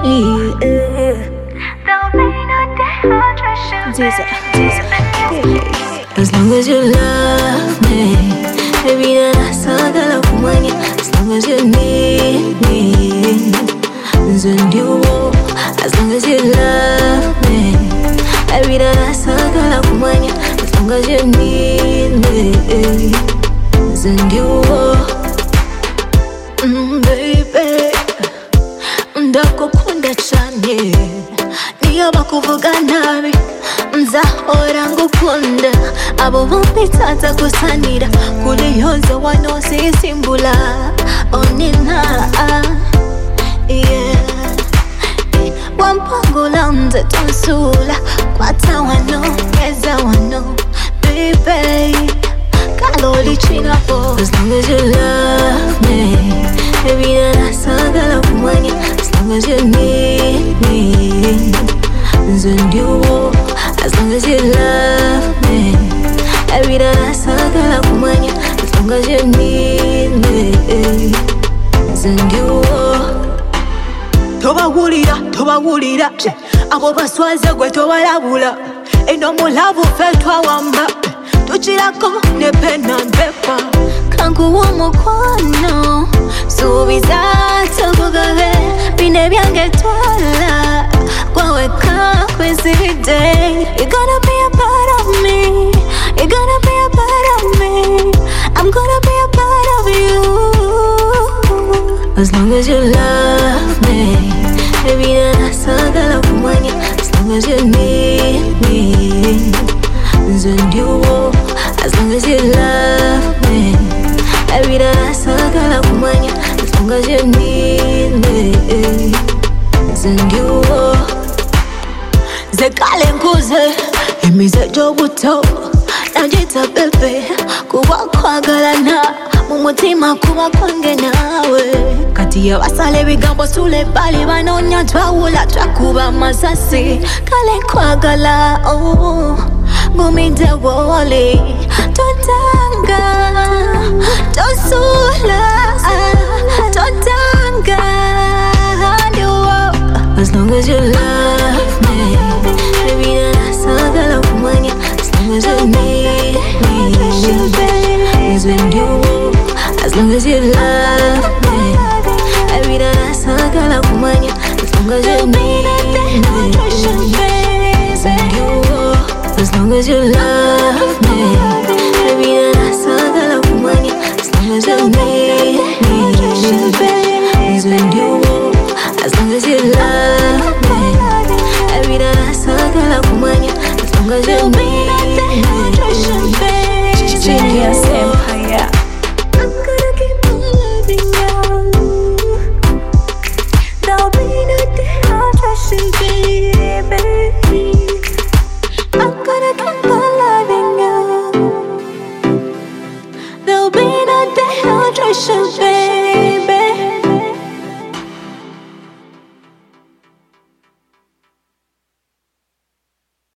As long as you love me, baby, then that's all that I want you. As long as you need me, then you will. As long as you love me, baby, then that's all that I want you. As long as you need me, then you will. Baby, ndakukunda cyane, niyo bakuvuga nabi nzahora ngukunda. Abo bampitaza gusanira kuri yoza wanosisimbula onina, yeah. Wampangula nze tonsula kwata wano ngeza wano, baby kaloli chinapo. As long as you love me, baby, then that's all that I want you. As long as you need me, then you will. As long as you love me, baby, then that's all that I want you. As long as you need me, then you will. Tobawulira abo baswaze gwe tobalabula. Eno mulavu ffe twawamba tukirako ne pena mpepa. Kanguwa mukwano suubiza tokugabe bine byange twala gwaweka kwezidde. You're gonna be a part of me, you're gonna be a part of me, I'm gonna be a part of you. As long as you love me, baby, then that's all that I want you. As long as you need me, then you will. As long as you love me, baby, then that's all that I want you. As long as you need me, then you will. Zekale nkuze emize gy'obuto nagita bebe kuba kwagalana mu mutima kuba kwange naawe. Kati yabasala ebigambo sula ebbali banoonya twawula twakuba amasasi. Kale nkwagala ngumidde woli totanga tosula totanga. As long as you love me, baby, then that's all that I want you. As long as you need me, then you will. As long as you love me, baby, then that's all that I want you. As long as you need me, then you will. As long as you love me, baby, then that's all that I want you. As long as you need me, then you will. As long as you love me, baby, then that's all that I want you. As long as you need me, Genius Empire. I'm gonna keep on loving you. There'll be no dehydration, baby. I'm gonna keep on loving you. There'll be no dehydration, baby.